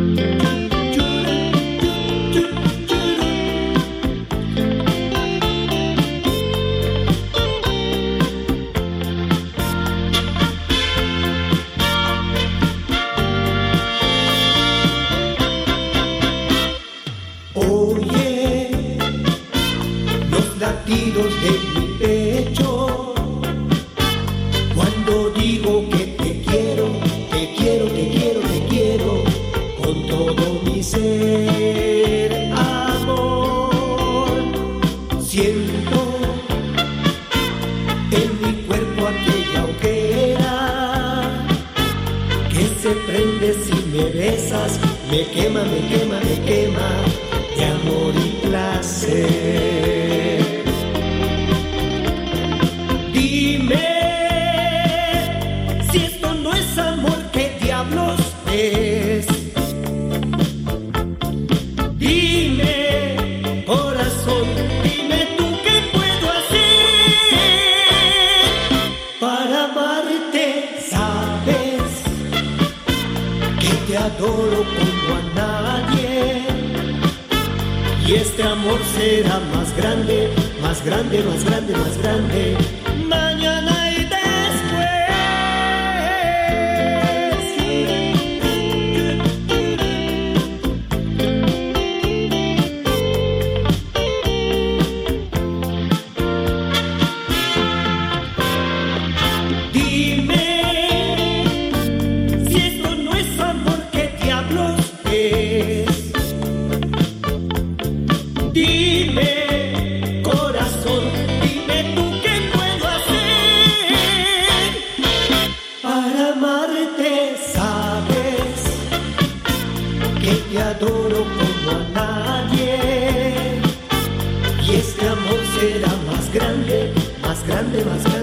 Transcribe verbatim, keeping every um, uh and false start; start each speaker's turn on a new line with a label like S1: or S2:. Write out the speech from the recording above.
S1: latidos de mi pecho, cuando digo que te quiero, te quiero, te quiero, te quiero, con todo mi ser, amor. Siento en mi cuerpo aquella hoguera que se prende si me besas, me quema, me quema, me quema de amor y placer. Dime si esto no es amor, ¿qué diablos es? Dime, corazón, dime tú qué puedo hacer para amarte. Sabes que te adoro como a nadie, y este amor será más grande, más grande, más grande, más grande, mañana y Dime si esto no es amor, ¿qué diablos es? Dime, corazón, dime tú qué puedo hacer para amarte. Sabes que te adoro como a nadie, y este amor será más grande, más grande, más grande.